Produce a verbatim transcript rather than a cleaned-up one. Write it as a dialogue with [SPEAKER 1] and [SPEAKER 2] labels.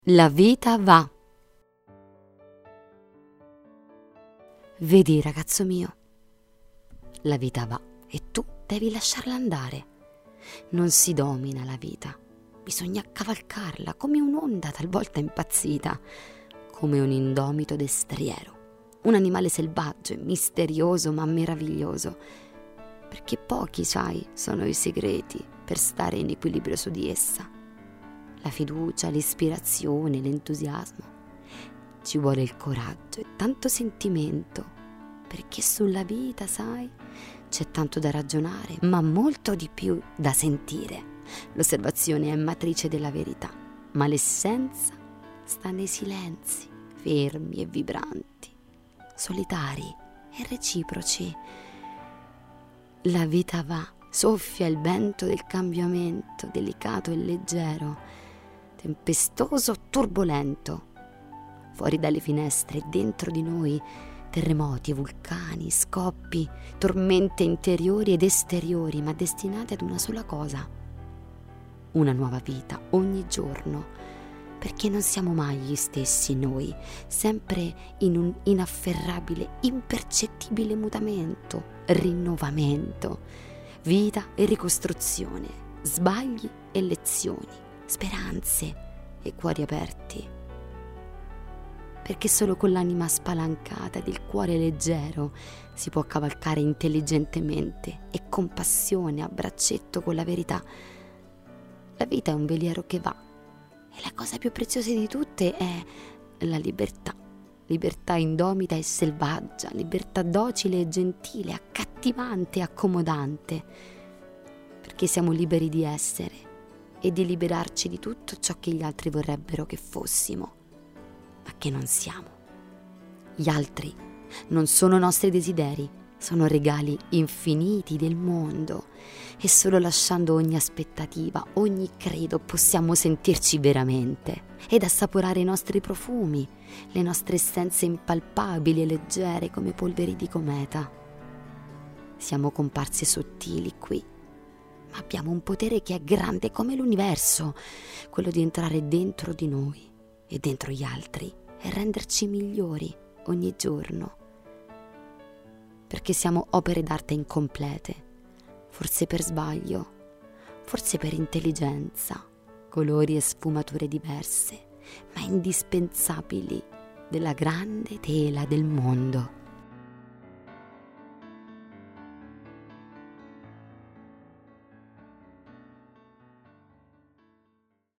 [SPEAKER 1] La vita va. Vedi, ragazzo mio, la vita va e tu devi lasciarla andare. Non si domina la vita, bisogna cavalcarla come un'onda talvolta impazzita, come un indomito destriero, un animale selvaggio e misterioso ma meraviglioso, perché pochi, sai, sono i segreti per stare in equilibrio su di essa. La fiducia, l'ispirazione, l'entusiasmo. Ci vuole il coraggio e tanto sentimento, perché sulla vita, sai, c'è tanto da ragionare, ma molto di più da sentire. L'osservazione è matrice della verità, ma l'essenza sta nei silenzi, fermi e vibranti, solitari e reciproci. La vita va, soffia il vento del cambiamento, delicato e leggero, tempestoso, turbolento. Fuori dalle finestre e dentro di noi terremoti, vulcani, scoppi, tormente interiori ed esteriori, ma destinati ad una sola cosa: una nuova vita ogni giorno, perché non siamo mai gli stessi noi, sempre in un inafferrabile, impercettibile mutamento, rinnovamento, vita e ricostruzione, sbagli e lezioni, speranze e cuori aperti, perché solo con l'anima spalancata ed il cuore leggero si può cavalcare intelligentemente e con passione a braccetto con la verità. La vita è un veliero che va e la cosa più preziosa di tutte è la libertà, libertà indomita e selvaggia, libertà docile e gentile, accattivante e accomodante, perché siamo liberi di essere e di liberarci di tutto ciò che gli altri vorrebbero che fossimo, ma che non siamo. Gli altri non sono nostri desideri, sono regali infiniti del mondo, e solo lasciando ogni aspettativa, ogni credo, possiamo sentirci veramente ed assaporare i nostri profumi, le nostre essenze impalpabili e leggere come polveri di cometa. Siamo comparse sottili qui, ma abbiamo un potere che è grande come l'universo, quello di entrare dentro di noi e dentro gli altri e renderci migliori ogni giorno, perché siamo opere d'arte incomplete, forse per sbaglio, forse per intelligenza, colori e sfumature diverse, ma indispensabili della grande tela del mondo.